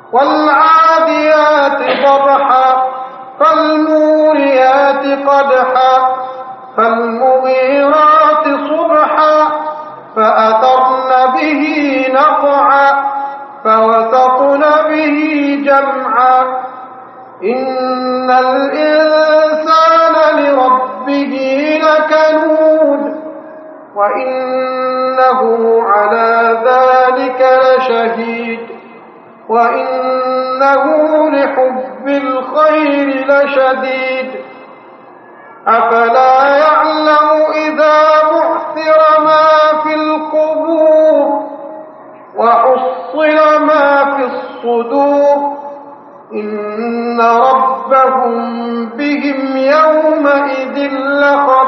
والعاديات ضبحا فالموريات قدحا فالمغيرات صبحا فأثرن به نقعا فوسطن به جمعا إن الإنسان لربه لكنود وإنه على ذلك لشهيد وإنه لحب الخير لشديد أفلا يعلم إذا بعثر ما في القبور وحصل ما في الصدور إن ربهم بهم يومئذ لخبير